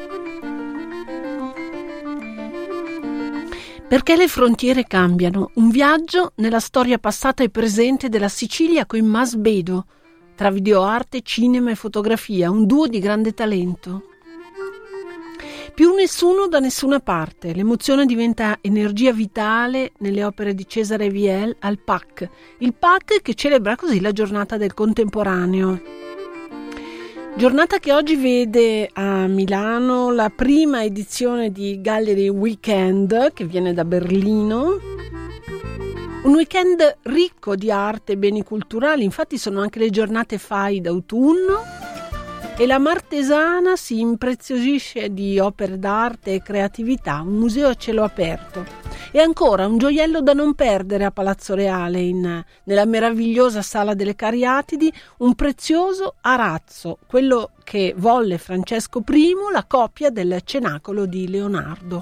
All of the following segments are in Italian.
Perché le frontiere cambiano? Un viaggio nella storia passata e presente della Sicilia con Masbedo, tra videoarte, cinema e fotografia, un duo di grande talento. Più nessuno da nessuna parte, l'emozione diventa energia vitale nelle opere di Cesare Viel al PAC, il PAC che celebra così la giornata del contemporaneo. Giornata che oggi vede a Milano la prima edizione di Gallery Weekend, che viene da Berlino. Un weekend ricco di arte e beni culturali, infatti sono anche le giornate FAI d'autunno e la Martesana si impreziosisce di opere d'arte e creatività, un museo a cielo aperto. E ancora un gioiello da non perdere a Palazzo Reale, nella meravigliosa Sala delle Cariatidi, un prezioso arazzo, quello che volle Francesco I, la copia del Cenacolo di Leonardo.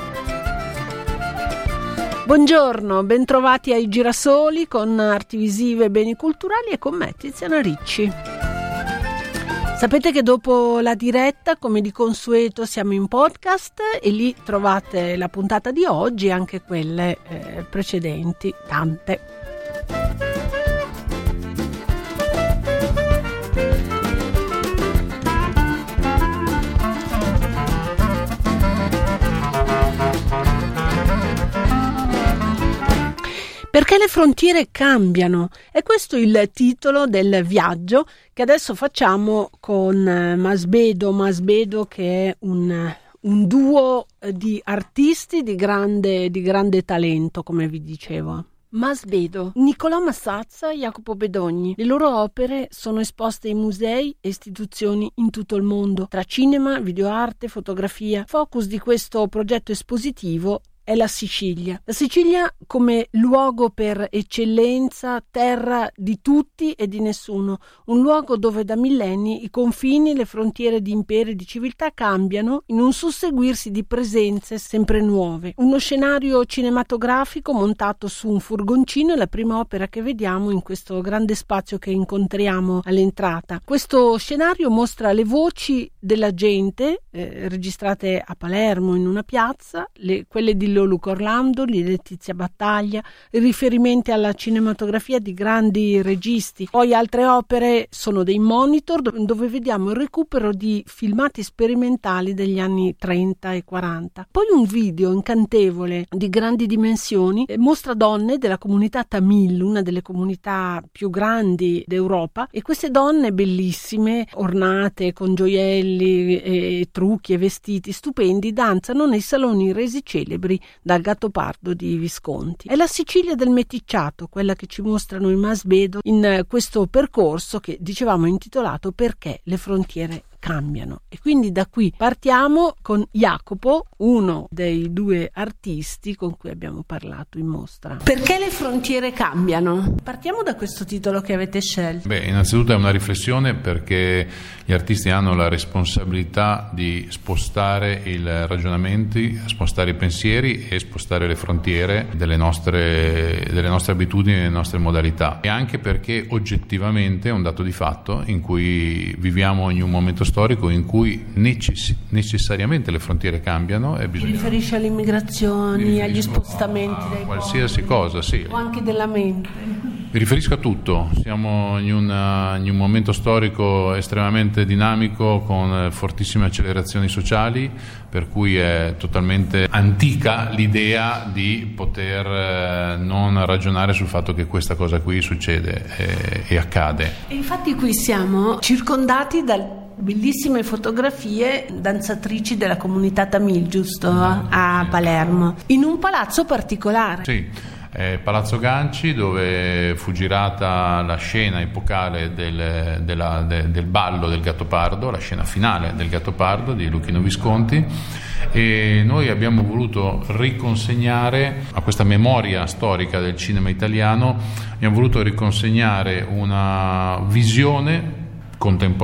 Buongiorno, bentrovati ai Girasoli con Arti Visive e Beni Culturali e con me Tiziana Ricci. Sapete che dopo la diretta, come di consueto, siamo in podcast e lì trovate la puntata di oggi e anche quelle precedenti, tante. Perché le frontiere cambiano? È questo il titolo del viaggio che adesso facciamo con Masbedo che è un duo di artisti di grande talento, come vi dicevo. Masbedo, Nicolò Massazza, Jacopo Bedogni. Le loro opere sono esposte in musei e istituzioni in tutto il mondo, tra cinema, videoarte, fotografia. Focus di questo progetto espositivo è la Sicilia. La Sicilia come luogo per eccellenza, terra di tutti e di nessuno, un luogo dove da millenni i confini, le frontiere di imperi e di civiltà cambiano in un susseguirsi di presenze sempre nuove. Uno scenario cinematografico montato su un furgoncino è la prima opera che vediamo in questo grande spazio che incontriamo all'entrata. Questo scenario mostra le voci della gente registrate a Palermo in una piazza, quelle di Luca Orlando, di Letizia Battaglia, riferimenti alla cinematografia di grandi registi. Poi altre opere sono dei monitor dove vediamo il recupero di filmati sperimentali degli anni 30 e 40. Poi un video incantevole di grandi dimensioni mostra donne della comunità Tamil, una delle comunità più grandi d'Europa, e queste donne bellissime, ornate con gioielli e trucchi e vestiti stupendi, danzano nei saloni resi celebri dal Gattopardo di Visconti. È la Sicilia del meticciato, quella che ci mostrano i Masbedo in questo percorso che dicevamo intitolato Perché le frontiere cambiano. E quindi da qui partiamo con Jacopo, uno dei due artisti con cui abbiamo parlato in mostra. Perché le frontiere cambiano? Partiamo da questo titolo che avete scelto. Innanzitutto è una riflessione perché gli artisti hanno la responsabilità di spostare i ragionamenti, spostare i pensieri e spostare le frontiere delle nostre abitudini, delle nostre modalità, e anche perché oggettivamente è un dato di fatto in cui viviamo in un momento storico in cui necessariamente le frontiere cambiano e bisogna... Mi riferisce alle immigrazioni, agli spostamenti dei qualsiasi cosa, sì. O anche della mente. Mi riferisco a tutto, siamo in un momento storico estremamente dinamico con fortissime accelerazioni sociali, per cui è totalmente antica l'idea di poter non ragionare sul fatto che questa cosa qui succede e accade. E infatti qui siamo circondati da bellissime fotografie danzatrici della comunità Tamil, giusto? A Palermo, in un palazzo particolare. Sì. Palazzo Ganci, dove fu girata la scena epocale del ballo del Gattopardo, la scena finale del Gattopardo di Luchino Visconti, e noi abbiamo voluto riconsegnare a questa memoria storica del cinema italiano, abbiamo voluto riconsegnare una visione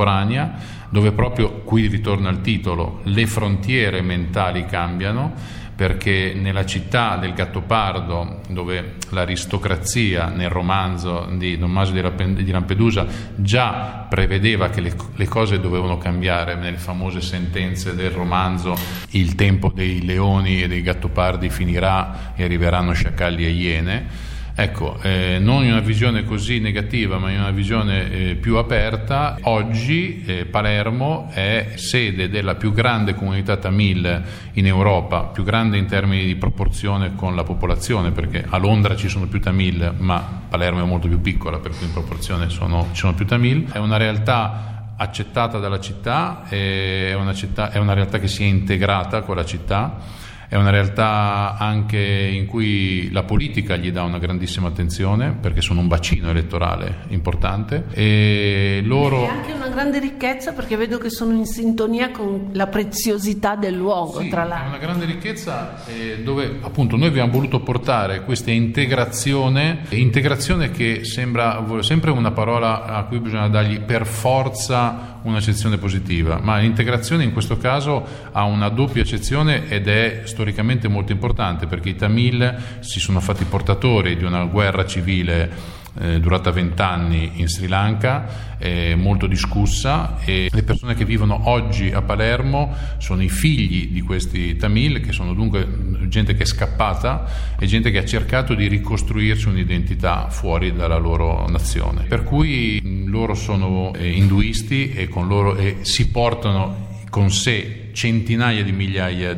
contemporanea dove proprio, qui ritorna il titolo, le frontiere mentali cambiano, perché nella città del Gattopardo, dove l'aristocrazia nel romanzo di Tommaso di Lampedusa già prevedeva che le cose dovevano cambiare nelle famose sentenze del romanzo, il tempo dei leoni e dei gattopardi finirà e arriveranno sciacalli e iene. Ecco, non in una visione così negativa, ma in una visione più aperta, oggi Palermo è sede della più grande comunità tamil in Europa, più grande in termini di proporzione con la popolazione, perché a Londra ci sono più tamil, ma Palermo è molto più piccola, per cui in proporzione ci sono più tamil. È una realtà accettata dalla città, è una realtà che si è integrata con la città. È una realtà anche in cui la politica gli dà una grandissima attenzione, perché sono un bacino elettorale importante, e loro... È anche una grande ricchezza, perché vedo che sono in sintonia con la preziosità del luogo, sì, tra l'altro. È una grande ricchezza dove appunto noi abbiamo voluto portare questa integrazione che sembra sempre una parola a cui bisogna dargli per forza un'accezione positiva, ma l'integrazione in questo caso ha una doppia accezione ed è storicamente molto importante, perché i Tamil si sono fatti portatori di una guerra civile durata 20 anni in Sri Lanka, molto discussa, e le persone che vivono oggi a Palermo sono i figli di questi Tamil, che sono dunque gente che è scappata e gente che ha cercato di ricostruirsi un'identità fuori dalla loro nazione, per cui loro sono induisti e con loro si portano con sé centinaia di migliaia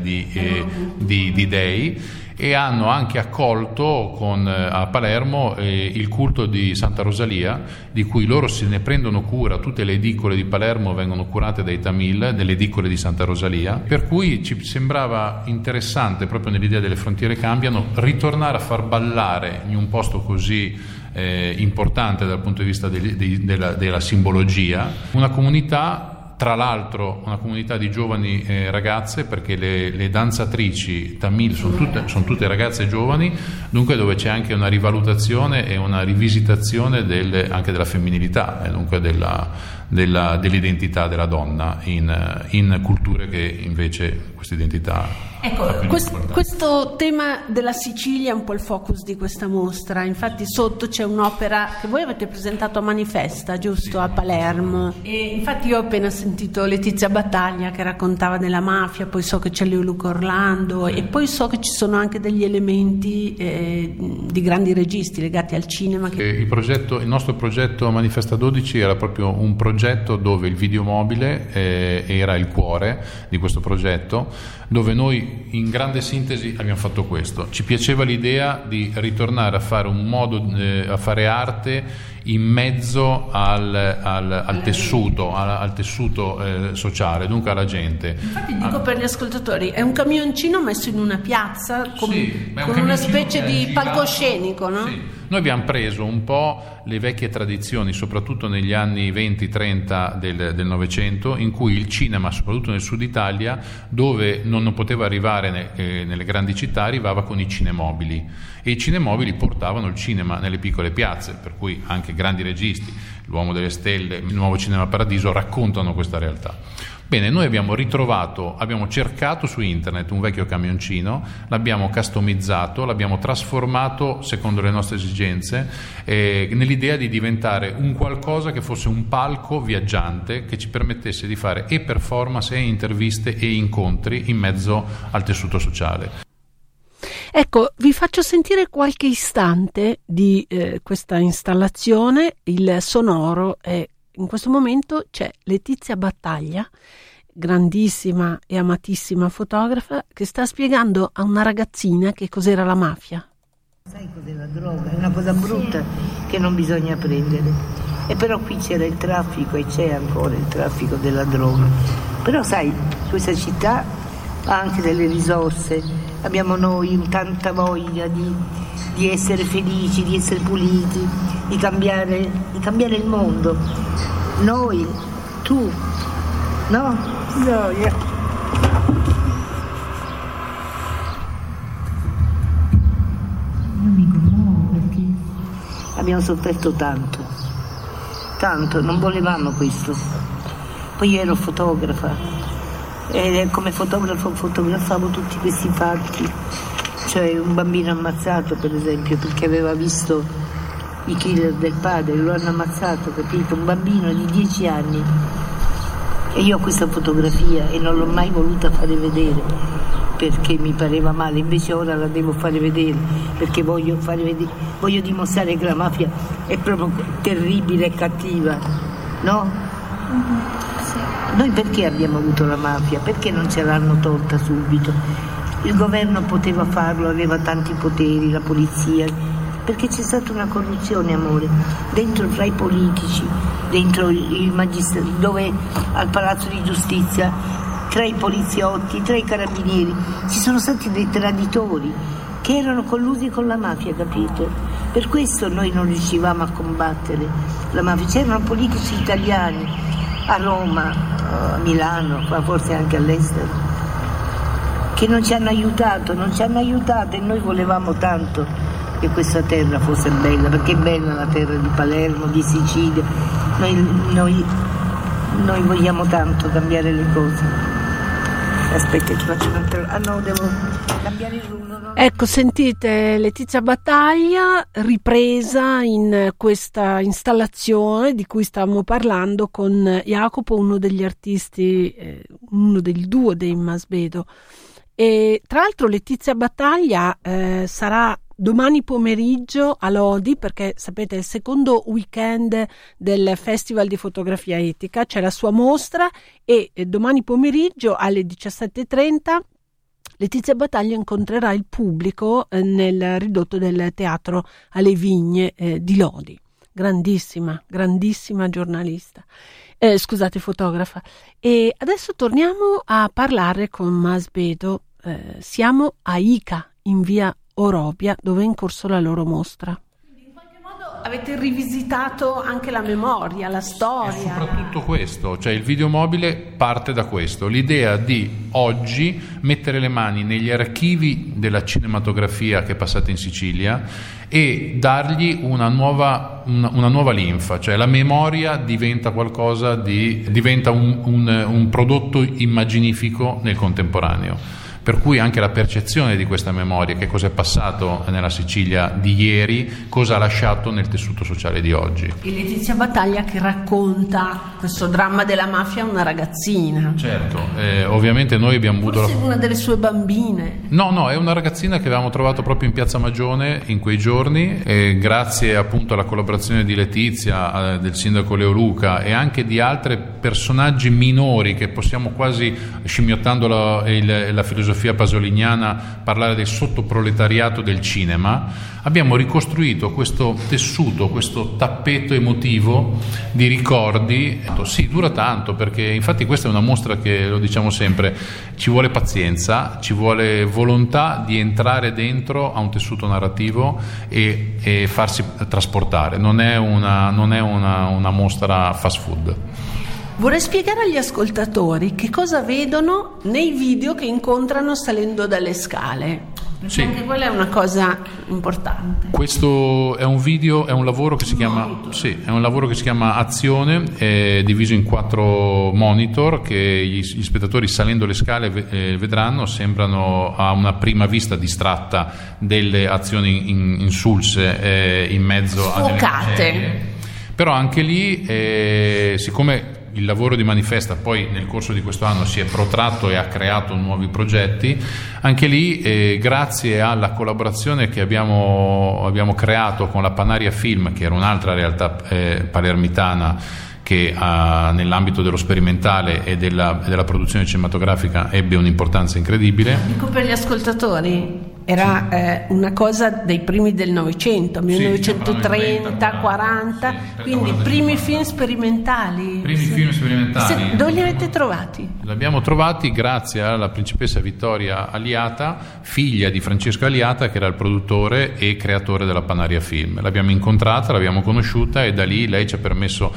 di dei, e hanno anche accolto a Palermo il culto di Santa Rosalia, di cui loro se ne prendono cura. Tutte le edicole di Palermo vengono curate dai Tamil, delle edicole di Santa Rosalia, per cui ci sembrava interessante, proprio nell'idea delle frontiere cambiano, ritornare a far ballare in un posto così importante dal punto di vista della simbologia una comunità. Tra l'altro una comunità di giovani ragazze, perché le danzatrici tamil sono tutte ragazze giovani, dunque dove c'è anche una rivalutazione e una rivisitazione anche della femminilità, e dunque dell'identità della donna in culture che invece questa identità... Ecco, questo tema della Sicilia è un po' il focus di questa mostra. Infatti sotto c'è un'opera che voi avete presentato a Manifesta, giusto, a Palermo, e infatti io ho appena sentito Letizia Battaglia che raccontava della mafia, poi so che c'è Leo Luca Orlando, e poi so che ci sono anche degli elementi di grandi registi legati al cinema. Il nostro progetto Manifesta 12 era proprio un progetto dove il videomobile era il cuore di questo progetto, dove noi in grande sintesi abbiamo fatto questo. Ci piaceva l'idea di ritornare a fare a fare arte in mezzo al tessuto sociale, dunque alla gente. Infatti dico per gli ascoltatori, è un camioncino messo in una piazza con una specie di palcoscenico, no? Sì. Noi abbiamo preso un po' le vecchie tradizioni, soprattutto negli anni 20-30 del Novecento, in cui il cinema, soprattutto nel sud Italia, dove non poteva arrivare nelle grandi città, arrivava con i cinemobili, e i cinemobili portavano il cinema nelle piccole piazze, per cui anche grandi registi, L'Uomo delle Stelle, il Nuovo Cinema Paradiso, raccontano questa realtà. Bene, noi abbiamo cercato su internet un vecchio camioncino, l'abbiamo customizzato, l'abbiamo trasformato secondo le nostre esigenze, nell'idea di diventare un qualcosa che fosse un palco viaggiante che ci permettesse di fare e performance e interviste e incontri in mezzo al tessuto sociale. Ecco, vi faccio sentire qualche istante di questa installazione, il sonoro, e in questo momento c'è Letizia Battaglia, grandissima e amatissima fotografa, che sta spiegando a una ragazzina che cos'era la mafia. Sai cos'è la droga? È una cosa brutta che non bisogna prendere. E però qui c'era il traffico e c'è ancora il traffico della droga. Però sai, questa città ha anche delle risorse. Abbiamo noi tanta voglia di essere felici, di essere puliti, di cambiare il mondo. Noi, tu, no? Gioia. Io mi commuovo perché abbiamo sofferto tanto, non volevamo questo. Poi io ero fotografa E come fotografo fotografavo tutti questi fatti, cioè un bambino ammazzato per esempio perché aveva visto i killer del padre, lo hanno ammazzato, capito? Un bambino di 10 anni. E io ho questa fotografia e non l'ho mai voluta fare vedere perché mi pareva male, invece ora la devo fare vedere perché voglio dimostrare che la mafia è proprio terribile e cattiva, no? Sì. Noi perché abbiamo avuto la mafia? Perché non ce l'hanno tolta subito? Il governo poteva farlo, aveva tanti poteri, la polizia, perché c'è stata una corruzione, amore, dentro fra i politici, dentro il magistrato, dove al Palazzo di Giustizia, tra i poliziotti, tra i carabinieri, ci sono stati dei traditori che erano collusi con la mafia, capito? Per questo noi non riuscivamo a combattere la mafia. C'erano politici italiani a Roma, a Milano, forse anche all'estero, che non ci hanno aiutato e noi volevamo tanto che questa terra fosse bella, perché è bella la terra di Palermo, di Sicilia. Noi vogliamo tanto cambiare le cose. Aspetta, ti faccio un altro. Ah no, devo cambiare il rullo. No? Ecco, sentite Letizia Battaglia ripresa in questa installazione di cui stavamo parlando con Jacopo, uno degli artisti, uno del duo dei Masbedo. E tra l'altro Letizia Battaglia sarà domani pomeriggio a Lodi, perché sapete è il secondo weekend del Festival di Fotografia Etica, c'è la sua mostra e domani pomeriggio alle 17:30 Letizia Battaglia incontrerà il pubblico nel ridotto del Teatro alle Vigne di Lodi. Grandissima giornalista. Scusate, fotografa. E adesso torniamo a parlare con Masbedo. Siamo a Ica, in via Orobia, dove è in corso la loro mostra. In qualche modo avete rivisitato anche la memoria, la storia. E soprattutto questo, cioè il videomobile parte da questo, l'idea di oggi mettere le mani negli archivi della cinematografia che è passata in Sicilia e dargli una nuova linfa, cioè la memoria diventa qualcosa diventa un prodotto immaginifico nel contemporaneo. Per cui anche la percezione di questa memoria, che cosa è passato nella Sicilia di ieri, cosa ha lasciato nel tessuto sociale di oggi. E Letizia Battaglia che racconta questo dramma della mafia a una ragazzina. Certo, ovviamente noi abbiamo avuto... Forse una delle sue bambine. No, è una ragazzina che avevamo trovato proprio in Piazza Magione in quei giorni, e grazie appunto alla collaborazione di Letizia, del sindaco Leo Luca e anche di altri personaggi minori che possiamo quasi, scimmiottando la filosofia pasoliniana, parlare del sottoproletariato del cinema, abbiamo ricostruito questo tessuto, questo tappeto emotivo di ricordi. Sì, dura tanto, perché infatti questa è una mostra che, lo diciamo sempre, ci vuole pazienza, ci vuole volontà di entrare dentro a un tessuto narrativo e farsi trasportare. Non è una mostra fast food. Vorrei spiegare agli ascoltatori che cosa vedono nei video che incontrano salendo dalle scale. Sì. Anche quella è una cosa importante. Questo è un video, è un lavoro che si chiama Azione, è diviso in 4 monitor che gli spettatori salendo le scale vedranno. Sembrano a una prima vista distratta delle azioni insulse in mezzo a delle macerie. Però anche lì, siccome il lavoro di Manifesta poi nel corso di questo anno si è protratto e ha creato nuovi progetti, anche lì grazie alla collaborazione che abbiamo creato con la Panaria Film, che era un'altra realtà palermitana che nell'ambito dello sperimentale e della produzione cinematografica ebbe un'importanza incredibile. Dico per gli ascoltatori, era una cosa dei primi del Novecento, 1930, 40, quindi primi film sperimentali. Film sperimentali. Dove li avete trovati? Li abbiamo trovati grazie alla principessa Vittoria Aliata, figlia di Francesco Aliata, che era il produttore e creatore della Panaria Film. L'abbiamo incontrata, l'abbiamo conosciuta e da lì lei ci ha permesso,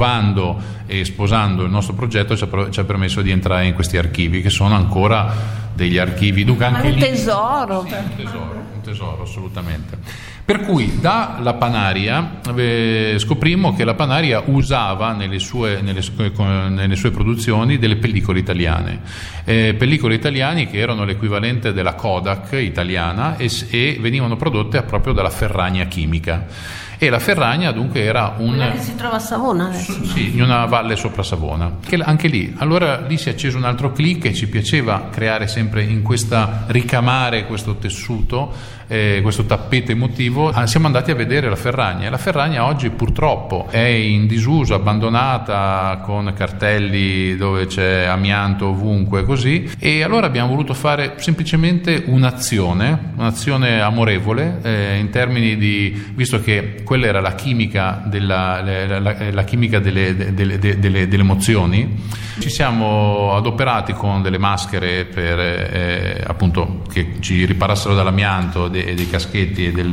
approvando e sposando il nostro progetto, ci ha permesso di entrare in questi archivi che sono ancora degli archivi. Dunque anche un lì, tesoro. Sì, un tesoro assolutamente. Per cui dalla Panaria scoprimmo che la Panaria usava nelle sue produzioni delle pellicole italiane, pellicole italiane che erano l'equivalente della Kodak italiana e venivano prodotte proprio dalla Ferragna Chimica. E la Ferragna dunque era quella che si trova a Savona adesso. Sì, in una valle sopra Savona. Anche lì, allora lì si è acceso un altro click e ci piaceva creare sempre ricamare questo tessuto, questo tappeto emotivo. Siamo andati a vedere la Ferragna, e la Ferragna oggi purtroppo è in disuso, abbandonata, con cartelli dove c'è amianto ovunque, così. E allora abbiamo voluto fare semplicemente un'azione amorevole, in termini di, visto che quella era la chimica la chimica delle emozioni. Ci siamo adoperati con delle maschere per appunto che ci riparassero dall'amianto, e dei caschetti e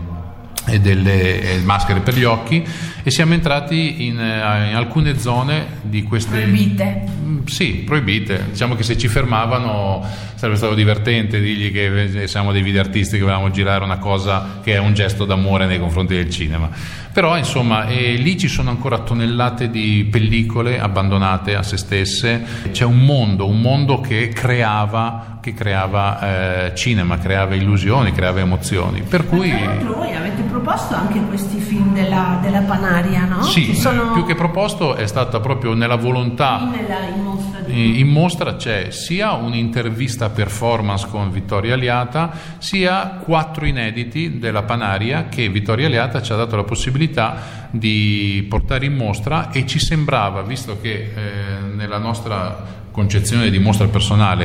delle maschere per gli occhi, e siamo entrati in alcune zone di queste proibite. Sì, proibite. Diciamo che se ci fermavano sarebbe stato divertente dirgli che siamo dei videoartisti che volevamo girare una cosa che è un gesto d'amore nei confronti del cinema. Però insomma lì ci sono ancora tonnellate di pellicole abbandonate a se stesse. C'è un mondo che creava cinema, creava illusioni, creava emozioni. Per cui voi avete proposto anche questi film della Panaria, no? Sì, più che proposto è stata proprio nella volontà. In mostra c'è sia un'intervista performance con Vittorio Aliata, sia 4 inediti della Panaria che Vittorio Aliata ci ha dato la possibilità di portare in mostra, e ci sembrava, visto che nella nostra concezione di mostra personale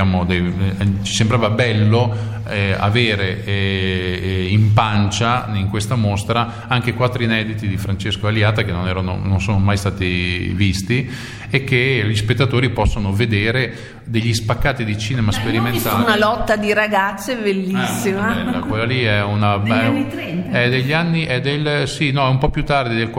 ci sembrava bello avere in pancia in questa mostra anche 4 inediti di Francesco Aliata che non sono mai stati visti, e che gli spettatori possono vedere degli spaccati di cinema sperimentale. Una lotta di ragazze bellissima. Bella, quella lì è una degli anni 30. È degli anni, è un po' più tardi, del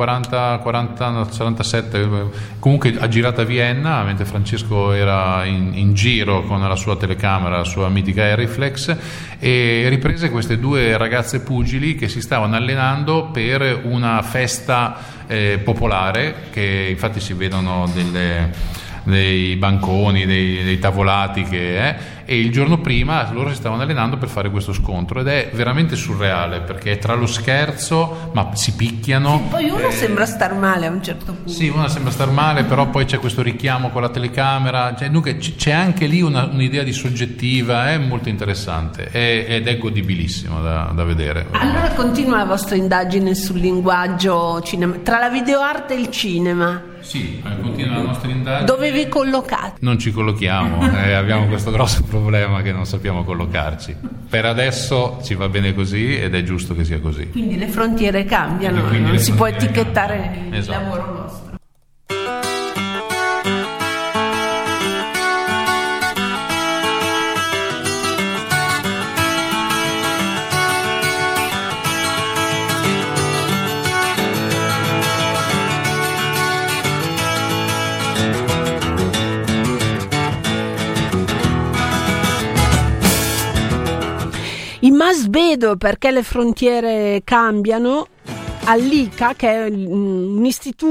47, comunque ha girato a Vienna mentre Francesco era in giro con la sua telecamera, la sua mitica Arriflex, e riprese queste 2 ragazze pugili che si stavano allenando per una festa popolare, che infatti si vedono dei banconi, dei tavolati e il giorno prima loro si stavano allenando per fare questo scontro, ed è veramente surreale perché è tra lo scherzo, ma si picchiano. Sì, poi uno sembra star male a un certo punto. Sì, uno sembra star male, però poi c'è questo richiamo con la telecamera, dunque c'è anche lì un'idea di soggettiva, è molto interessante ed è godibilissimo da vedere. Allora continua la vostra indagine sul linguaggio cinema, tra la videoarte e il cinema. Sì, continua la nostra indagine. Dove vi collocate? Non ci collochiamo, abbiamo questo grosso problema che non sappiamo collocarci. Per adesso ci va bene così ed è giusto che sia così. Quindi le frontiere cambiano, non si può etichettare il lavoro nostro. In Masbedo, perché le frontiere cambiano, all'ICA, che è un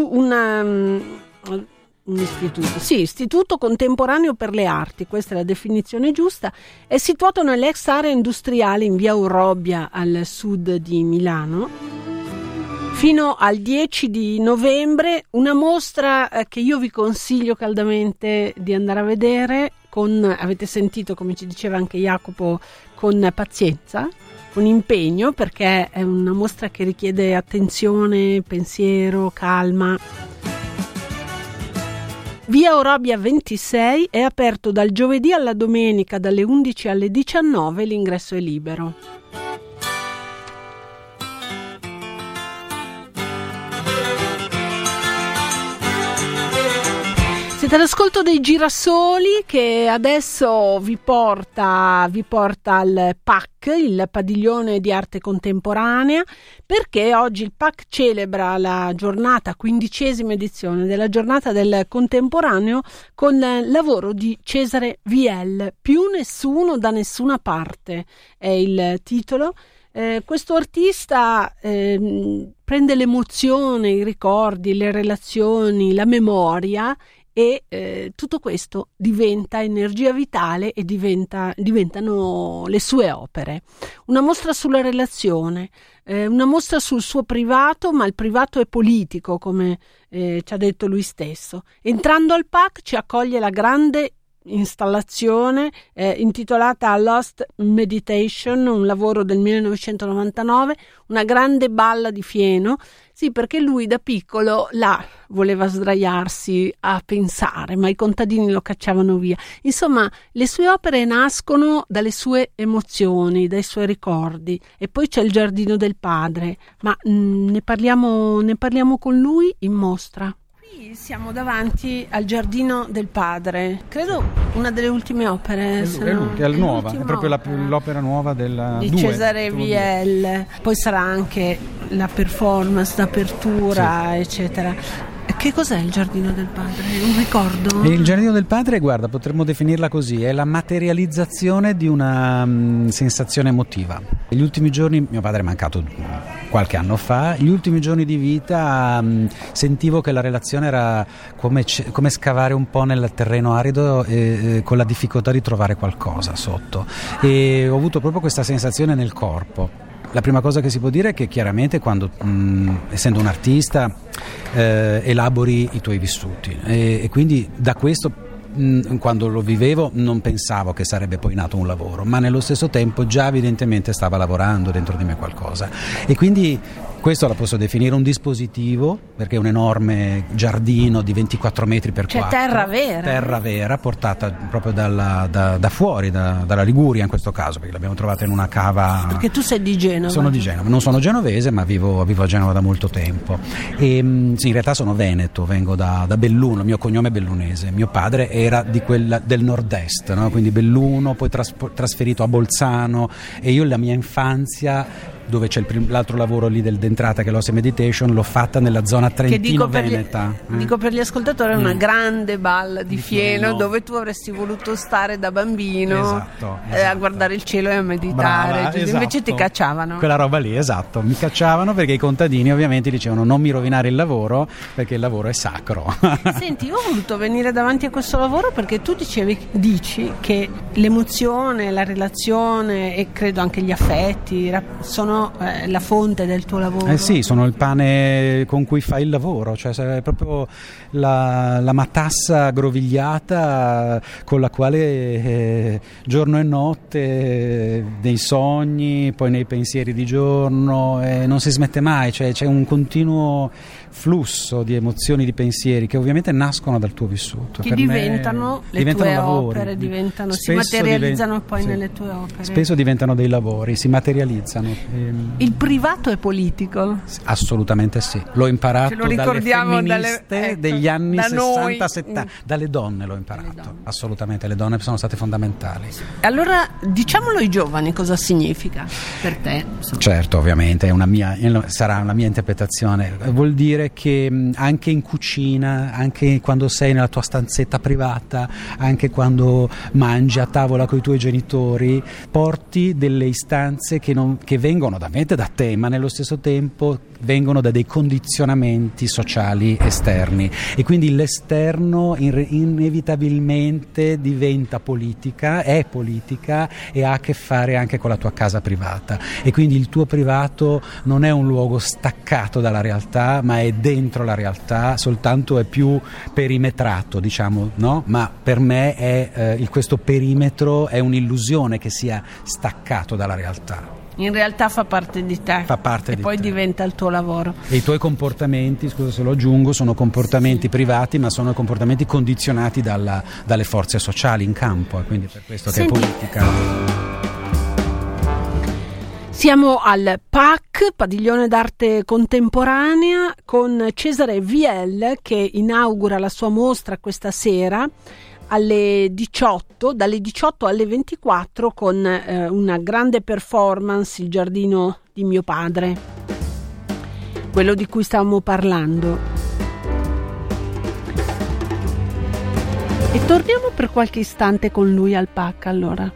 istituto contemporaneo per le arti, questa è la definizione giusta, è situato nell'ex area industriale in via Orobia al sud di Milano. Fino al 10 di novembre una mostra che io vi consiglio caldamente di andare a vedere, avete sentito come ci diceva anche Jacopo, con pazienza, con impegno, perché è una mostra che richiede attenzione, pensiero, calma. Via Orobia 26 è aperto dal giovedì alla domenica dalle 11 alle 19, l'ingresso è libero. Siete all'ascolto dei Girasoli, che adesso vi porta al PAC, il Padiglione di Arte Contemporanea, perché oggi il PAC celebra la giornata, 15ª edizione della giornata del contemporaneo, con il lavoro di Cesare Viel, Più nessuno da nessuna parte è il titolo. Questo artista prende l'emozione, i ricordi, le relazioni, la memoria, e tutto questo diventa energia vitale e diventano le sue opere. Una mostra sulla relazione, una mostra sul suo privato, ma il privato è politico, come ci ha detto lui stesso. Entrando al PAC ci accoglie la grande installazione intitolata Lost Meditation, un lavoro del 1999, una grande balla di fieno. Sì, perché lui da piccolo là voleva sdraiarsi a pensare, ma i contadini lo cacciavano via. Insomma, le sue opere nascono dalle sue emozioni, dai suoi ricordi. E poi c'è il Giardino del Padre, ma ne parliamo con lui in mostra. Siamo davanti al Giardino del Padre, credo una delle ultime opere. È nuova, è proprio l'opera nuova di Cesare Viel. Poi sarà anche la performance d'apertura, sì, eccetera. Che cos'è il Giardino del Padre? Un ricordo? Il Giardino del Padre, guarda, potremmo definirla così, è la materializzazione di una sensazione emotiva. Negli ultimi giorni, mio padre è mancato qualche anno fa, gli ultimi giorni di vita sentivo che la relazione era come scavare un po' nel terreno arido con la difficoltà di trovare qualcosa sotto, e ho avuto proprio questa sensazione nel corpo. La prima cosa che si può dire è che chiaramente quando, essendo un artista, elabori i tuoi vissuti, e quindi da questo, quando lo vivevo, non pensavo che sarebbe poi nato un lavoro, ma nello stesso tempo già evidentemente stava lavorando dentro di me qualcosa, e quindi questo la posso definire un dispositivo, perché è un enorme giardino di 24 metri per 4. Terra vera, portata proprio da fuori, dalla Liguria in questo caso, perché l'abbiamo trovata in una cava. Perché tu sei di Genova? Sono di Genova, non sono genovese, ma vivo a Genova da molto tempo. E sì, in realtà sono veneto, vengo da Belluno, il mio cognome è bellunese. Mio padre era di quella del nord-est, no? Quindi Belluno, poi trasferito a Bolzano, e io la mia infanzia, dove c'è l'altro lavoro lì d'entrata che è l'Ost Meditation, l'ho fatta nella zona trentino-veneta. Dico per gli ascoltatori, è una grande balla di fieno dove tu avresti voluto stare da bambino, esatto. A guardare il cielo e a meditare. Brava, esatto. Invece ti cacciavano. Quella roba lì, esatto, mi cacciavano perché i contadini ovviamente dicevano non mi rovinare il lavoro, perché il lavoro è sacro. Senti, io ho voluto venire davanti a questo lavoro perché tu dici che l'emozione, la relazione e credo anche gli affetti sono la fonte del tuo lavoro. Sì, sono il pane con cui fai il lavoro, cioè è proprio la matassa aggrovigliata con la quale giorno e notte nei sogni, poi nei pensieri di giorno, non si smette mai, cioè c'è un continuo flusso di emozioni, di pensieri che ovviamente nascono dal tuo vissuto, che diventano le tue opere, si materializzano poi sì, nelle tue opere. Spesso diventano dei lavori, si materializzano. Il privato è politico? Assolutamente sì, l'ho imparato dalle femministe degli anni 60-70, dalle donne l'ho imparato, assolutamente, le donne sono state fondamentali. Allora diciamolo ai giovani cosa significa per te. Certo, ovviamente sarà una mia interpretazione, vuol dire che anche in cucina, anche quando sei nella tua stanzetta privata, anche quando mangi a tavola con i tuoi genitori, porti delle istanze che vengono ovviamente da te, ma nello stesso tempo vengono da dei condizionamenti sociali esterni, e quindi l'esterno inevitabilmente diventa politica, è politica e ha a che fare anche con la tua casa privata, e quindi il tuo privato non è un luogo staccato dalla realtà, ma è dentro la realtà, soltanto è più perimetrato, diciamo, no? Ma per me questo perimetro è un'illusione che sia staccato dalla realtà. In realtà fa parte di te, e poi diventa il tuo lavoro. E i tuoi comportamenti, scusa se lo aggiungo, sono comportamenti privati, ma sono comportamenti condizionati dalle forze sociali in campo, e quindi per questo che è politica. Siamo al PAC, Padiglione d'Arte Contemporanea, con Cesare Viel che inaugura la sua mostra questa sera alle 18, dalle 18 alle 24 con una grande performance, Il giardino di mio padre, quello di cui stavamo parlando. E torniamo per qualche istante con lui al PAC allora.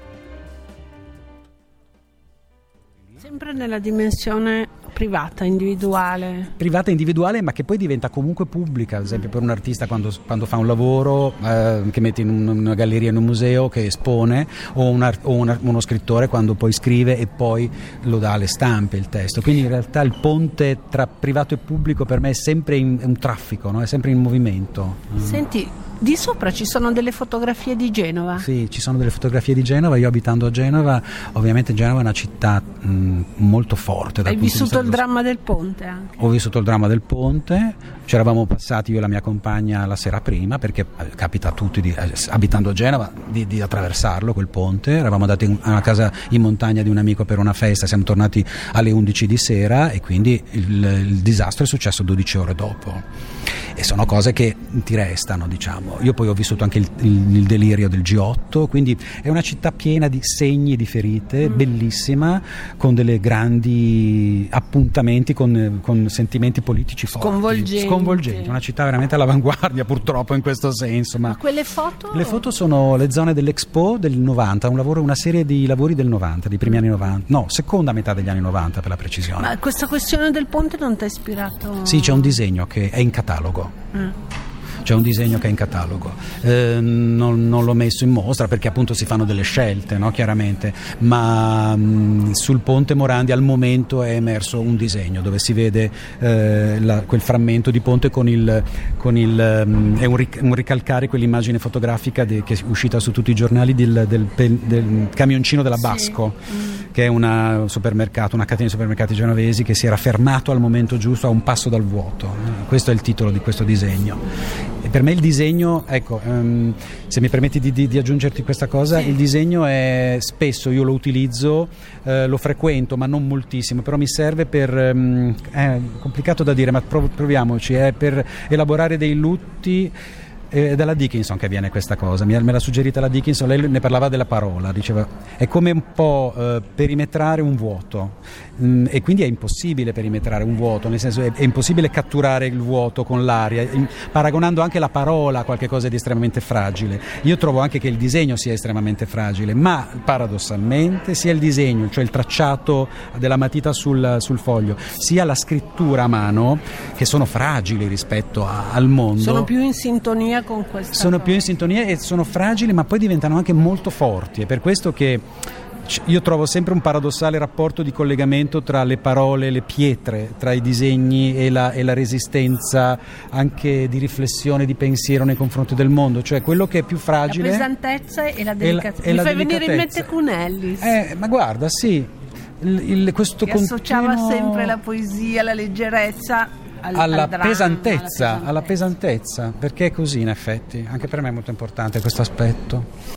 Sempre nella dimensione privata, individuale, ma che poi diventa comunque pubblica. Ad esempio, per un artista quando fa un lavoro che mette in una galleria, in un museo, che espone, o uno scrittore quando poi scrive e poi lo dà alle stampe il testo. Quindi in realtà il ponte tra privato e pubblico per me è sempre un traffico, no? È sempre in movimento. Senti, di sopra ci sono delle fotografie di Genova? Sì, ci sono delle fotografie di Genova. Io abitando a Genova, ovviamente Genova è una città molto forte. Hai vissuto il dramma del ponte anche? Ho vissuto il dramma del ponte, ci eravamo passati io e la mia compagna la sera prima, perché capita a tutti, abitando a Genova, di attraversarlo quel ponte. Eravamo andati a una casa in montagna di un amico per una festa, siamo tornati alle 11 di sera e quindi il disastro è successo 12 ore dopo. E sono cose che ti restano, diciamo. Io poi ho vissuto anche il delirio del G8, quindi è una città piena di segni e di ferite, bellissima, con delle grandi appuntamenti con sentimenti politici forti, sconvolgenti. Una città veramente all'avanguardia, purtroppo, in questo senso. Ma quelle foto? Le foto sono le zone dell'Expo del 90, una serie di lavori del 90, dei primi anni 90, no, seconda metà degli anni 90 per la precisione. Ma questa questione del ponte non ti ha ispirato? Sì, c'è un disegno che è in catalogo. C'è un disegno che è in catalogo, non l'ho messo in mostra perché appunto si fanno delle scelte, no? Chiaramente, ma sul ponte Morandi al momento è emerso un disegno dove si vede quel frammento di ponte è un ricalcare quell'immagine fotografica che è uscita su tutti i giornali del camioncino della Basco, che è una catena di supermercati genovesi che si era fermato al momento giusto, a un passo dal vuoto. Questo è il titolo di questo disegno. E per me il disegno, ecco, se mi permetti di aggiungerti questa cosa, sì. Il disegno è spesso, io lo utilizzo, lo frequento, ma non moltissimo, però mi serve è complicato da dire, ma proviamoci, è per elaborare dei lutti. È dalla Dickinson che viene questa cosa, me l'ha suggerita la Dickinson. Lei ne parlava della parola, diceva è come un po' perimetrare un vuoto, e quindi è impossibile perimetrare un vuoto, nel senso è impossibile catturare il vuoto con l'aria, paragonando anche la parola a qualche cosa di estremamente fragile. Io trovo anche che il disegno sia estremamente fragile, ma paradossalmente sia il disegno, cioè il tracciato della matita sul foglio, sia la scrittura a mano, che sono fragili rispetto al mondo, sono più in sintonia con questa sono più in sintonia e sono fragili, ma poi diventano anche molto forti. È per questo che io trovo sempre un paradossale rapporto di collegamento tra le parole e le pietre, tra i disegni e la resistenza anche di riflessione, di pensiero nei confronti del mondo, cioè quello che è più fragile, la pesantezza e la delicatezza. Mi fai venire in mente Cunellis. Ma guarda, sì, questo che associava sempre la poesia, la leggerezza alla pesantezza, perché è così in effetti. Anche per me è molto importante questo aspetto.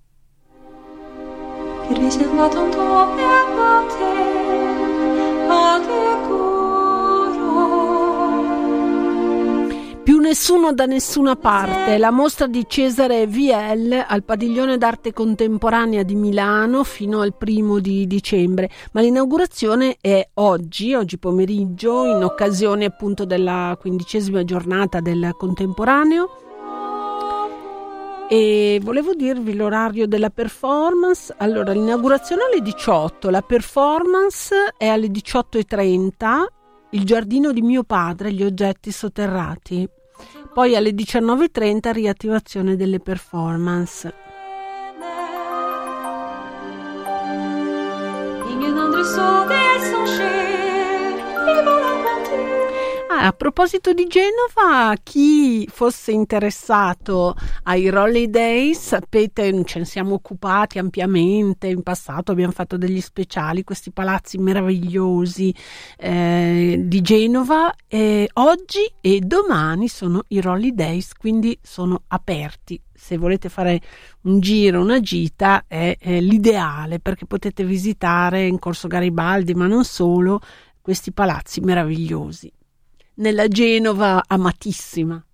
Più nessuno da nessuna parte, la mostra di Cesare Viel al Padiglione d'Arte Contemporanea di Milano fino al 1° di dicembre, ma l'inaugurazione è oggi pomeriggio, in occasione appunto della 15ª giornata del Contemporaneo. E volevo dirvi l'orario della performance. Allora, l'inaugurazione è alle 18, la performance è alle 18:30, Il giardino di mio padre, gli oggetti sotterrati. Poi alle 19:30 riattivazione delle performance. A proposito di Genova, chi fosse interessato ai Holiday, sapete, ce ne siamo occupati ampiamente, in passato abbiamo fatto degli speciali, questi palazzi meravigliosi di Genova, oggi e domani sono i Holidays, quindi sono aperti. Se volete fare un giro, una gita, è l'ideale, perché potete visitare in Corso Garibaldi, ma non solo, questi palazzi meravigliosi nella Genova amatissima.